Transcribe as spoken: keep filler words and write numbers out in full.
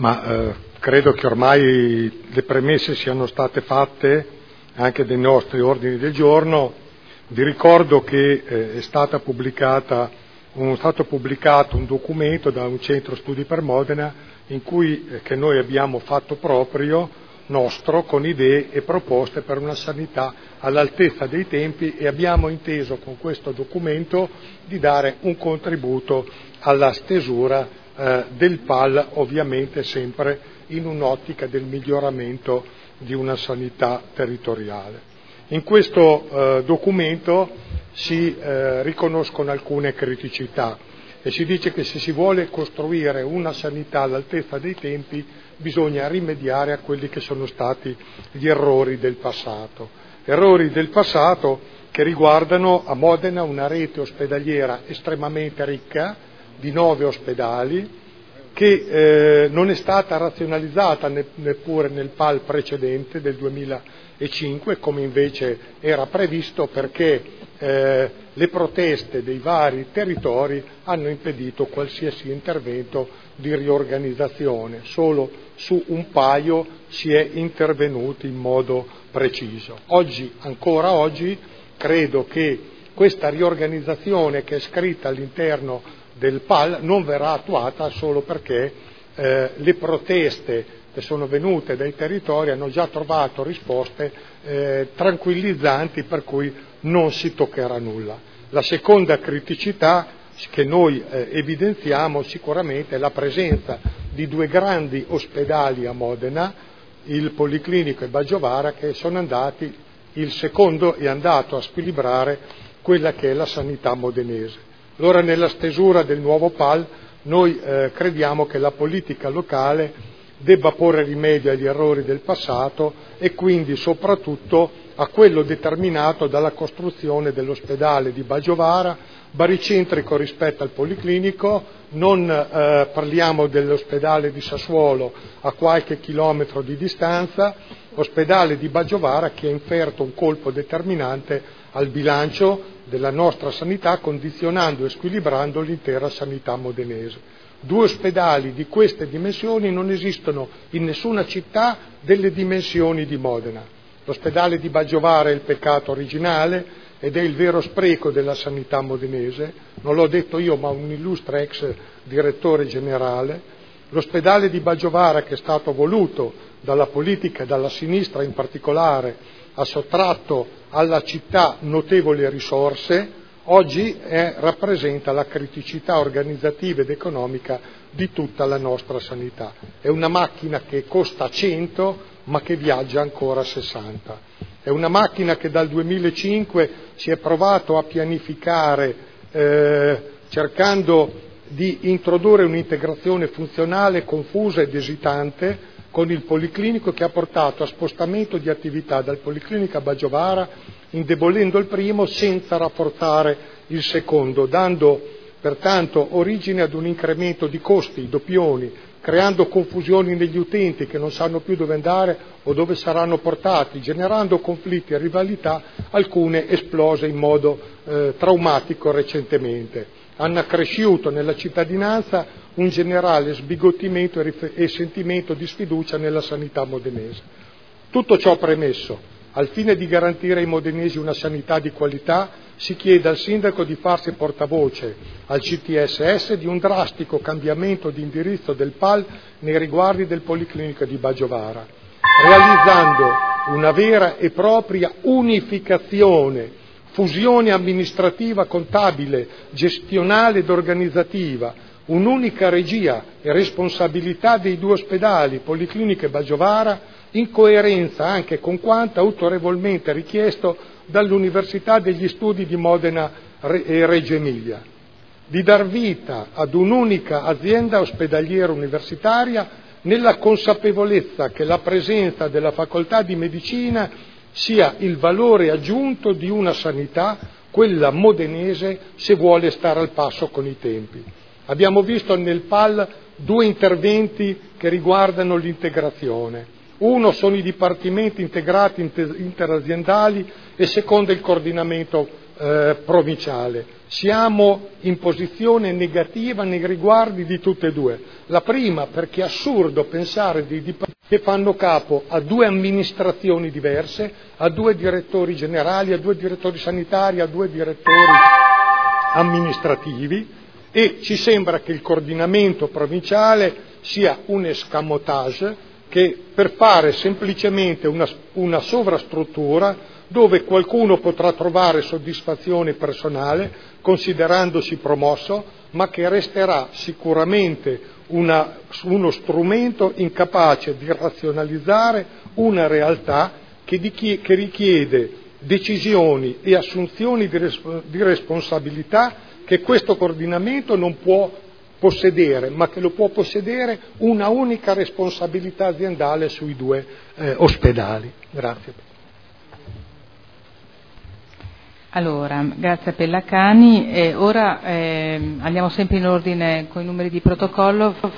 Ma eh, credo che ormai le premesse siano state fatte anche dei nostri ordini del giorno. Vi ricordo che eh, è stata pubblicata un, stato pubblicato un documento da un centro studi per Modena in cui eh, che noi abbiamo fatto proprio nostro, con idee e proposte per una sanità all'altezza dei tempi, e abbiamo inteso con questo documento di dare un contributo alla stesura eh, del P A L, ovviamente sempre in un'ottica del miglioramento di una sanità territoriale. In questo eh, documento si eh, riconoscono alcune criticità e si dice che se si vuole costruire una sanità all'altezza dei tempi bisogna rimediare a quelli che sono stati gli errori del passato. Errori del passato che riguardano a Modena una rete ospedaliera estremamente ricca di nove ospedali che eh, non è stata razionalizzata ne, neppure nel P A L precedente del duemilacinque, come invece era previsto, perché eh, le proteste dei vari territori hanno impedito qualsiasi intervento di riorganizzazione. Solo su un paio si è intervenuti in modo preciso. Oggi, ancora oggi, credo che questa riorganizzazione che è scritta all'interno del P A L non verrà attuata solo perché eh, le proteste che sono venute dai territori hanno già trovato risposte eh, tranquillizzanti, per cui non si toccherà nulla. La seconda criticità che noi eh, evidenziamo sicuramente è la presenza di due grandi ospedali a Modena, il Policlinico e Baggiovara, che sono andati, il secondo è andato a squilibrare quella che è la sanità modenese. Allora, nella stesura del nuovo P A L noi eh, crediamo che la politica locale debba porre rimedio agli errori del passato e quindi soprattutto a quello determinato dalla costruzione dell'ospedale di Baggiovara, baricentrico rispetto al Policlinico. Non eh, parliamo dell'ospedale di Sassuolo a qualche chilometro di distanza, ospedale di Baggiovara che ha inferto un colpo determinante al bilancio della nostra sanità, condizionando e squilibrando l'intera sanità modenese. Due ospedali di queste dimensioni non esistono in nessuna città delle dimensioni di Modena. L'ospedale di Baggiovara è il peccato originale ed è il vero spreco della sanità modenese, non l'ho detto io ma un illustre ex direttore generale. L'ospedale di Baggiovara, che è stato voluto dalla politica e dalla sinistra in particolare, ha sottratto alla città notevoli risorse, oggi è, rappresenta la criticità organizzativa ed economica di tutta la nostra sanità. È una macchina che costa cento ma che viaggia ancora sessanta. È una macchina che dal duemilacinque si è provato a pianificare eh, cercando di introdurre un'integrazione funzionale confusa ed esitante con il Policlinico, che ha portato a spostamento di attività dal Policlinico a Baggiovara, indebolendo il primo senza rafforzare il secondo, dando pertanto origine ad un incremento di costi, doppioni, creando confusioni negli utenti che non sanno più dove andare o dove saranno portati, generando conflitti e rivalità, alcune esplose in modo eh, traumatico recentemente. Hanno accresciuto nella cittadinanza un generale sbigottimento e, rif- e sentimento di sfiducia nella sanità modenese. Tutto ciò premesso, al fine di garantire ai modenesi una sanità di qualità, si chiede al sindaco di farsi portavoce al C T S S di un drastico cambiamento di indirizzo del P A L nei riguardi del Policlinico di Baggiovara, realizzando una vera e propria unificazione, fusione amministrativa, contabile, gestionale ed organizzativa, un'unica regia e responsabilità dei due ospedali, Policlinico e Baggiovara, in coerenza anche con quanto autorevolmente richiesto dall'Università degli Studi di Modena e Reggio Emilia, di dar vita ad un'unica azienda ospedaliera universitaria nella consapevolezza che la presenza della facoltà di medicina sia il valore aggiunto di una sanità, quella modenese, se vuole stare al passo con i tempi. Abbiamo visto nel P A L due interventi che riguardano l'integrazione. Uno sono i dipartimenti integrati interaziendali e secondo il coordinamento eh, provinciale. siamo in posizione negativa nei riguardi di tutte e due. La prima perché è assurdo pensare di dipendenti che fanno capo a due amministrazioni diverse, a due direttori generali, a due direttori sanitari, a due direttori amministrativi, e ci sembra che il coordinamento provinciale sia un escamotage che per fare semplicemente una, una sovrastruttura dove qualcuno potrà trovare soddisfazione personale considerandosi promosso, ma che resterà sicuramente una, uno strumento incapace di razionalizzare una realtà che, di chi, che richiede decisioni e assunzioni di, res, di responsabilità che questo coordinamento non può possedere, ma che lo può possedere una unica responsabilità aziendale sui due eh, ospedali. Grazie. Allora, grazie a Pellacani. E ora eh, andiamo sempre in ordine con i numeri di protocollo.